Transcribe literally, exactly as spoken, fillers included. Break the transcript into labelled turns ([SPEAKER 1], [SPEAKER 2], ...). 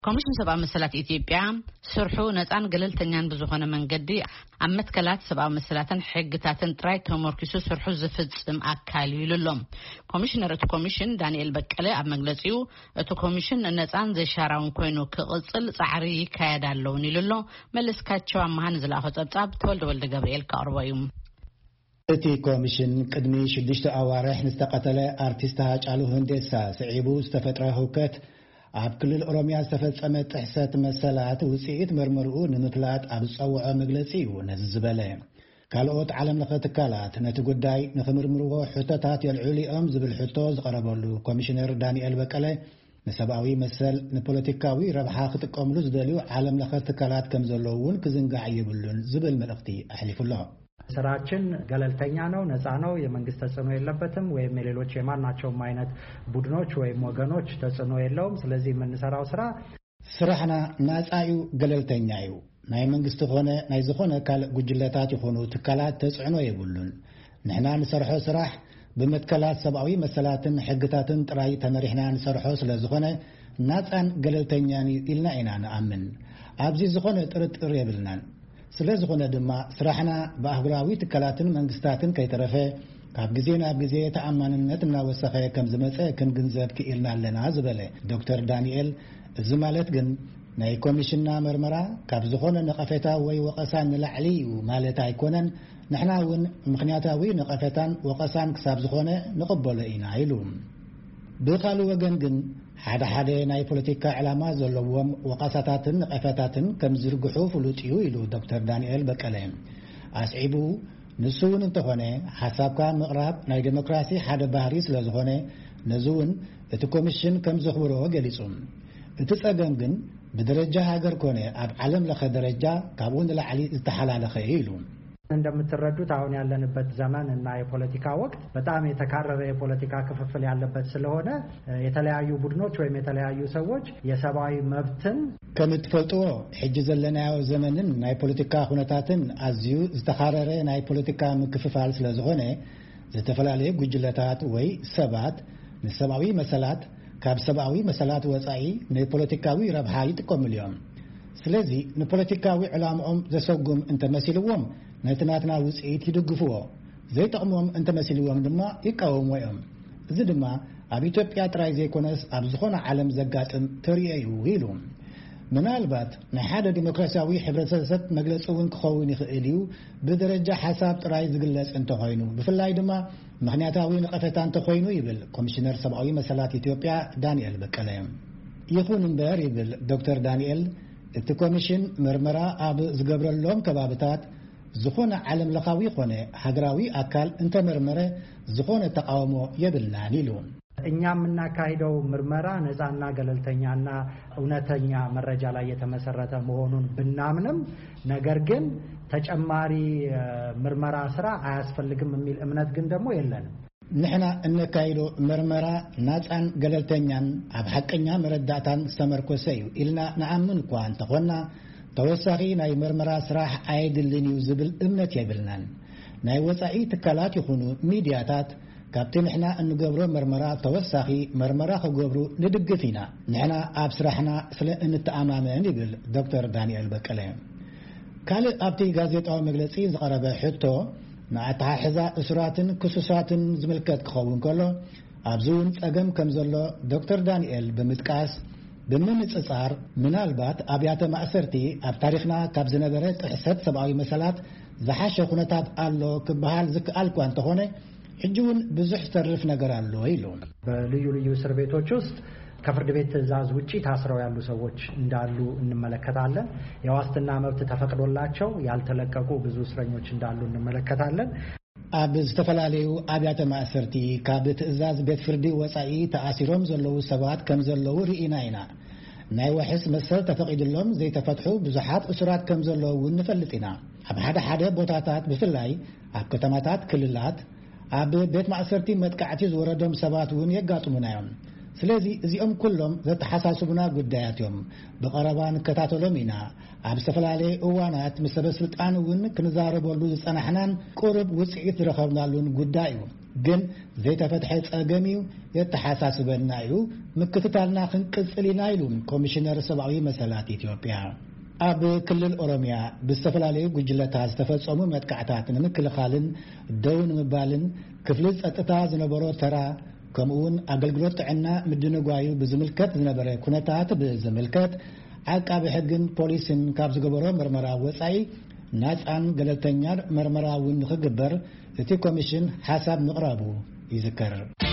[SPEAKER 1] ኮሚሽን ሰብአዊ መሰላት ኢትዮጵያ ስርሑ ነፃን ገለልተኛን ብዙኾነ መንገዲ ኣብ መትከላት ሰብአዊ መሰላትን ሕግታትን ጥራይ ተመርኪሱ ስርሑ ዝፍጽም ኣካል ይሉሎም ኮሚሽነር እቲ ኮሚሽን ዳንኤል በቀለ ኣብ መግለጺኡ እቲ ኮሚሽን ነፃን ዘሻራውን ኮይኑ ክቕጽል ጻዕሪ ይካየዳለው ይሉሎ መለስካቸው ኣማሃን ዝላኸ ጸብጻብ ተወልደ ወልደ ገብርኤል ካርባዩ
[SPEAKER 2] እቲ ኮሚሽን ቅድሚ ሽዱሽተ ኣዋርሕ ንዝተቀተለ አርቲስት ሃጫሉ ሁንዴሳ ስዒቡ ዝተፈጥረ ህውከት ኣብ ክልል ኦሮሚያ ዝተፈጸመ ጥሕሰት መሰላት ውጽኢት መርመርኡ ንምፍላጥ ኣብ ዝጸውዖ መግለጺ እዩ ነዚ ዝበለ ካልኦት ዓለም ለኸ ትካላት ነቲ ጉዳይ ንኽምርምርዎ ሕቶታት የልዑሊኦም ዝብል ሕቶ ዝቐረበሉ ኮሚሽነር ዳንኤል በቀለ ንሰብኣዊ መሰል ንፖለቲካዊ ረብሓ ክጥቀምሉ ዝደልዩ ዓለም ለኸ ትካላት ከም ዘለዉ እውን ክዝንጋዕ የብሉን ዝብል መልእኽቲ ኣሕሊፉሎ
[SPEAKER 3] ስራችን ገለልተኛ ነው ነፃ ነው የመንግስት ተጽዕኖ የለበትም ወይም የሌሎች የማናቸውም አይነት ቡድኖች ወይም ወገኖች ተጽዕኖ የለውም ስለዚህ የምንሰራው ስራ
[SPEAKER 2] ስራህና ናጻዩ ገለልተኛ እዩ ናይ መንግስት ሆነ ናይ ዝኾነ ካል ጉጅለታት ይኾኑ ትካላት ተጽዕኖ የብሉን ንሕና ንሰርሖ ስራሕ በመትከላት ሰብአዊ መሰላትን ሕግታትን ጥራይ ተመሪሕና ንሰርሖ ስለ ዝኾነ ናጻን ገለልተኛን ኢልና ኢና ንኣምን ኣብዚ ዝኾነ ጥርጥር የብልናን ስለዚህ ሆነ ድማ ስራሕና በአህጉራዊ ትካላትን መንግስታትን ከይተረፈ ካብ ግዜ ናብ ግዜ ተኣማንነት እናወሰኸ ከም ዝመፀ ክንግንዘብ ክኢልና ኣለና ዝበለ ዶክተር ዳንኤል እዚ ማለት ግን ናይ ኮሚሽንና መርመራ ካብ ዝኾነ ነቐፈታ ወይ ወቐሳ ንላዕሊ እዩ ማለት ኣይኮነን ንሕና እውን ምክንያታዊ ነቐፈታን ወቐሳን ክሳብ ዝኾነ ንቕበሎ ኢና ኢሉ ብኻልእ ወገን ግን ሓደ ሓደ ናይ ፖለቲካ ዕላማ ዘለዎም ወቃሳታትን ነቐፈታትን ከም ዝርግሑ ፍሉጥ እዩ ኢሉ ዶክተር ዳንኤል በቀለ ኣስዒቡ ንሱውን እንተኾነ ሓሳብካ ምቕራብ ናይ ዴሞክራሲ ሓደ ባህሪ ስለ ዝኾነ ነዙውን እቲ ኮሚሽን ከም ዘኽብሮ ገሊጹ እቲ ጸገም ግን ብደረጃ ሃገር ኮነ ኣብ ዓለም ለኸ ደረጃ ካብኡ ንላዕሊ ዝተሓላለኸ ኢሉ
[SPEAKER 3] እንደምትረዱት አሁን ያለንበት ዘመን እና የፖለቲካ ወቅት በጣም የተካረረ የፖለቲካ ክፍፍል ያለበት ስለሆነ የተለያዩ ቡድኖች ወይም የተለያዩ ሰዎች የሰብአዊ መብትን
[SPEAKER 2] ከምትፈልጥዎ ሕጂ ዘለናዮ ዘመንን ናይ ፖለቲካ ሁነታትን ኣዝዩ ዝተካረረ ናይ ፖለቲካ ምክፍፋል ስለ ዝኾነ ዝተፈላለየ ጉጅለታት ወይ ሰባት ንሰብአዊ መሰላት ካብ ሰብአዊ መሰላት ወፃኢ ናይ ፖለቲካዊ ረብሓ ይጥቀሙሉ እዮም ስለዚ ንፖለቲካዊ ዕላምኦም ዘሰጉም እንተመሲልዎም ነትናትና ውጽኢት ይድግፍዎ ዘይጠቕሞም እንተመሲልዎም ድማ ይቃወምዎ እዮም እዚ ድማ ኣብ ኢትዮጵያ ጥራይ ዘይኮነስ ኣብ ዝኾነ ዓለም ዘጋጥም ተርእዩ ኢሉ ምናልባት ናይ ሓደ ዲሞክራሲያዊ ሕብረተሰብ መግለፂ እውን ክኸውን ይኽእል እዩ ብደረጃ ሓሳብ ጥራይ ዝግለጽ እንተኾይኑ ብፍላይ ድማ ምክንያታዊ ንቐፈታ እንተኾይኑ ይብል ኮሚሽነር ሰብአዊ መሰላት ኢትዮጵያ ዳንኤል በቀለ ይኹን እምበር ይብል ዶክተር ዳንኤል እቲ ኮሚሽን ምርመራ ኣብ ዝገብረሎም ከባቢታት ዝኾነ ዓለም ለኻዊ ኾነ ሃገራዊ አካል እንተመርመረ ዝኾነ ተቃውሞ የብልናን ኢሉ
[SPEAKER 3] እኛ የምናካሂደው ምርመራ ነፃና ገለልተኛና እውነተኛ መረጃ ላይ የተመሰረተ መሆኑን ብናምንም ነገር ግን ተጨማሪ ምርመራ ስራ አያስፈልግም የሚል እምነት ግን ደግሞ የለንም
[SPEAKER 2] ንሕና እንካይዶ ምርመራ ናፃን ገለልተኛን ኣብ ሐቀኛ መረዳእታን ዝተመርኮሰ እዩ ኢልና ንኣምን እኳ እንተኾና ተወሳኺ ናይ ምርመራ ስራሕ ኣይድልን እዩ ዝብል እምነት የብልናን ናይ ወፃኢ ትካላት ይኹኑ ሚድያታት ካብቲ ንሕና እንገብሮ ምርመራ ተወሳኺ ምርመራ ክገብሩ ንድግፍ ኢና ንሕና ኣብ ስራሕና ስለ እንተኣማመን ይብል ዶክተር ዳንኤል በቀለ ካልእ ኣብቲ ጋዜጣዊ መግለጺ ዝቐረበ ሕቶ ንኣተሓሕዛ እስራትን ክሱሳትን ዝምልከት ክኸውን ከሎ ኣብዚውን ጸገም ከም ዘሎ ዶክተር ዳንኤል ብምጥቃስ ብምንጽጻር ምናልባት ኣብያተ ማእሰርቲ ኣብ ታሪኽና ካብ ዝነበረ ጥሕሰት ሰብአዊ መሰላት ዝሓሸ ኩነታት ኣሎ ክበሃል ዝከኣል እኳ እንተኾነ ሕጂ እውን ብዙሕ ዝተርፍ ነገር ኣሎ ኢሉ
[SPEAKER 3] በልዩ ልዩ እስር ቤቶች ውስጥ ከፍርድ ቤት ትዕዛዝ ውጪ ታስረው ያሉ ሰዎች እንዳሉ እንመለከታለን የዋስትና መብት ተፈቅዶላቸው ያልተለቀቁ ብዙ እስረኞች እንዳሉ እንመለከታለን
[SPEAKER 2] ኣብ ዝተፈላለዩ ኣብያተ ማእሰርቲ ካብ ትዕዛዝ ቤት ፍርዲ ወፃኢ ተኣሲሮም ዘለዉ ሰባት ከም ዘለዉ ርኢና ኢና ናይ ወሕስ መሰል ተፈቂድሎም ዘይተፈትሑ ብዙሓት እስራት ከም ዘለዉ ንፈልጥ ኢና ኣብ ሓደ ሓደ ቦታታት ብፍላይ ኣብ ከተማታት ክልላት ኣብ ቤት ማእሰርቲ መጥቃዕቲ ዝወረዶም ሰባት እውን የጋጥሙና እዮም ስለዚ እዚኦም ኩሎም ዘተሓሳስቡና ጉዳያት እዮም ብቐረባ ንከታተሎም ኢና ኣብ ዝተፈላለዩ እዋናት ምስ ሰበስልጣን እውን ክንዛረበሉ ዝጸናሕናን ቁርብ ውጽኢት ዝረኸብናሉን ጉዳይ እዩ ግን ዘይተፈትሐ ጸገሚው የተሐሳስበና እዩ ምክትታልና ክንቅጽልና ኢሉ ኮሚሽነር ሰብአዊ መሰላት ኢትዮጵያ ኣብ ክልል ኦሮሚያ ብዝተፈላለዩ ጉጅለታት ዝተፈጸሙ መጥቃዕታት ንምክልኻልን ደውን ምባልን ክፍሊ ጸጥታ ዝነበሮ ተራ ከምኡውን ኣገልግሎት ጥዕና ምድንጓዩ ብዝምልከት ዝነበረ ኩነታት ብዝምልከት ዓቃቢ ሕግን ፖሊስን ካብ ዝገበሮ ምርመራ ወጻኢ ናጻን ገለልተኛን ምርመራ እውን ንኽግበር እቲ ኮሚሽን ሓሳብ ምቕራቡ ይዝከር።